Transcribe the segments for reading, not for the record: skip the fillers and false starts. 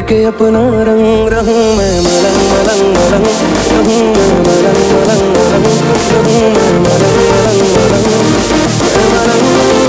लेके अपना रंग रहूं मैं मलंग मलंग मलंग, रहूं मैं मलंग मलंग मलंग, रहूं मैं मलंग मलंग मलंग, मैं मलंग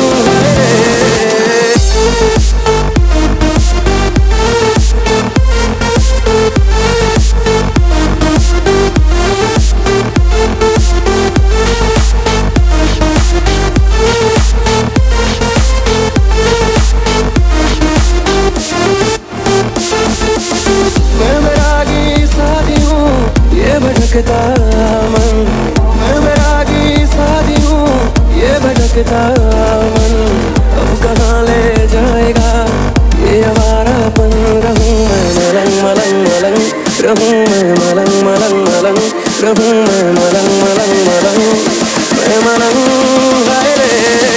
भटकता मन, मैं बैरागी साधी हूँ ये भटकता मन। अब कहाँ ले जाएगा ये आवारापन, रहूं मैं मलंग मलंग मलंग, रहूं मैं मलंग मलंग मलंग, रहूं मैं मलंग मलंग मलंग, मैं मलंग हाय रे।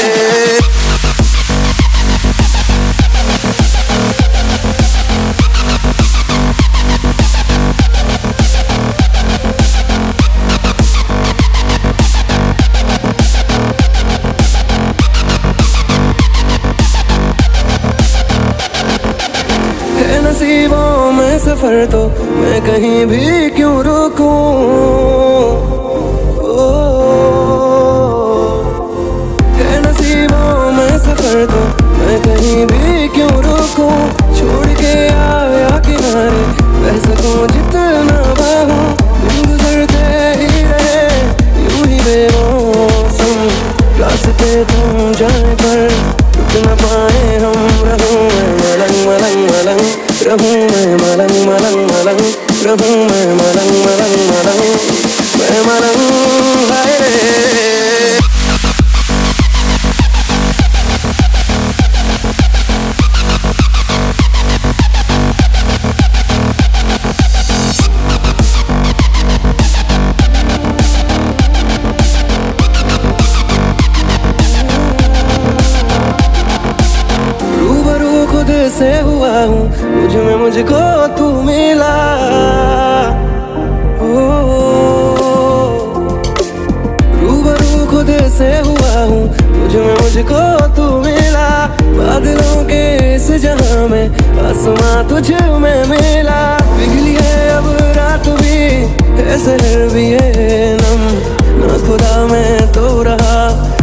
नसीबों में सफर तो मैं कहीं भी क्यों रुकूं, है नसीबों में सफर तो मैं कहीं भी क्यों रुकूं। छोड़ के आया किनारे बह सकूं जितना बाहूं, दिन गुजरते ही रहे यूं ही बेमौसम, रास्ते थम जाए पर रुक न पाए हम। रहूं मैं मलंग मलंग मलंग, रहूं मैं मलंग मलंग मलंग, रहूं मैं मलंग मलंग मलंग, मैं मलंग हाय रे। खुद से हुआ हूँ मुझ में मुझको तू मिला, रूबरू खुद से हुआ हूँ मुझ में मुझको तू मिला। बादलों के इस जहां में आसमां तुझ में मिला, पिघली है अब रात भी है सहर भी है नम, ना खुदा में तो रहा